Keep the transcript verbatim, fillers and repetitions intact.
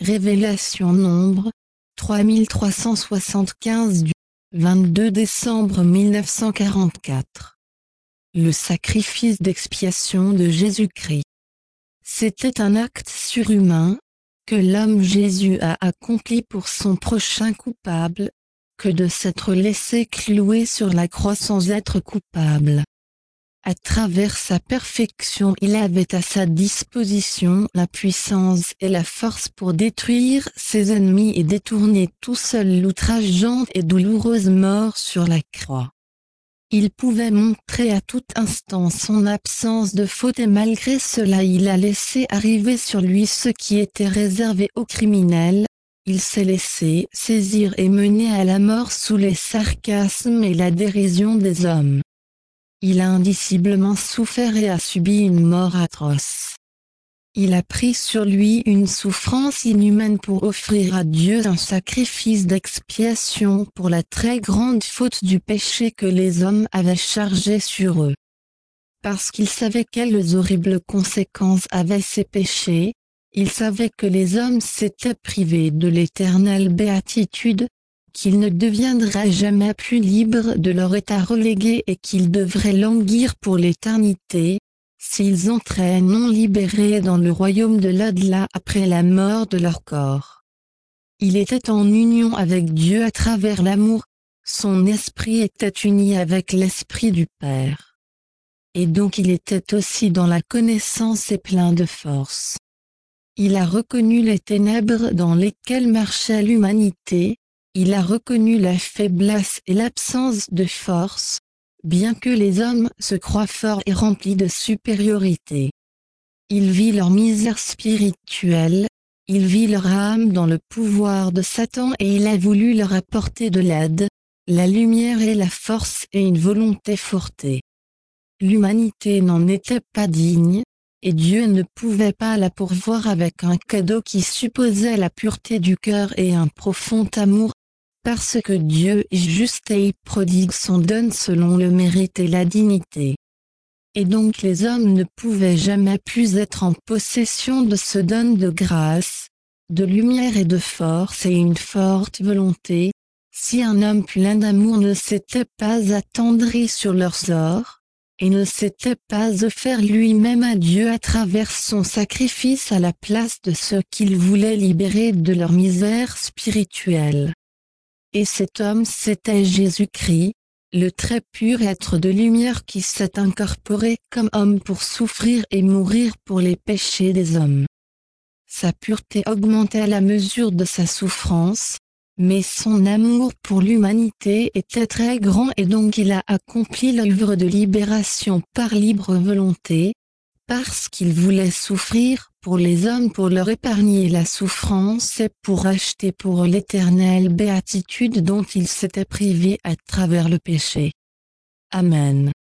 Révélation Nombre, trois mille trois cent soixante-quinze du vingt-deux décembre mille neuf cent quarante-quatre. Le sacrifice d'expiation de Jésus-Christ. C'était un acte surhumain, que l'homme Jésus a accompli pour son prochain coupable, que de s'être laissé clouer sur la croix sans être coupable. À travers sa perfection, il avait à sa disposition la puissance et la force pour détruire ses ennemis et détourner tout seul l'outrageante et douloureuse mort sur la croix. Il pouvait montrer à tout instant son absence de faute et malgré cela il a laissé arriver sur lui ce qui était réservé aux criminels. Il s'est laissé saisir et mener à la mort sous les sarcasmes et la dérision des hommes. Il a indiciblement souffert et a subi une mort atroce. Il a pris sur lui une souffrance inhumaine pour offrir à Dieu un sacrifice d'expiation pour la très grande faute du péché que les hommes avaient chargé sur eux. Parce qu'il savait quelles horribles conséquences avaient ces péchés, il savait que les hommes s'étaient privés de l'éternelle béatitude, qu'ils ne deviendraient jamais plus libres de leur état relégué et qu'ils devraient languir pour l'éternité, s'ils entraient non libérés dans le royaume de l'au-delà après la mort de leur corps. Il était en union avec Dieu à travers l'amour, son esprit était uni avec l'esprit du Père. Et donc il était aussi dans la connaissance et plein de force. Il a reconnu les ténèbres dans lesquelles marchait l'humanité, il a reconnu la faiblesse et l'absence de force, bien que les hommes se croient forts et remplis de supériorité. Il vit leur misère spirituelle, il vit leur âme dans le pouvoir de Satan et il a voulu leur apporter de l'aide, la lumière et la force et une volonté forte. L'humanité n'en était pas digne, et Dieu ne pouvait pas la pourvoir avec un cadeau qui supposait la pureté du cœur et un profond amour, parce que Dieu est juste et il prodigue son don selon le mérite et la dignité. Et donc les hommes ne pouvaient jamais plus être en possession de ce don de grâce, de lumière et de force et une forte volonté, si un homme plein d'amour ne s'était pas attendri sur leurs ors, et ne s'était pas offert lui-même à Dieu à travers son sacrifice à la place de ceux qu'il voulait libérer de leur misère spirituelle. Et cet homme c'était Jésus-Christ, le très pur être de lumière qui s'est incorporé comme homme pour souffrir et mourir pour les péchés des hommes. Sa pureté augmentait à la mesure de sa souffrance, mais son amour pour l'humanité était très grand et donc il a accompli l'œuvre de libération par libre volonté, parce qu'il voulait souffrir pour les hommes pour leur épargner la souffrance et pour acheter pour l'éternelle béatitude dont ils s'étaient privés à travers le péché. Amen.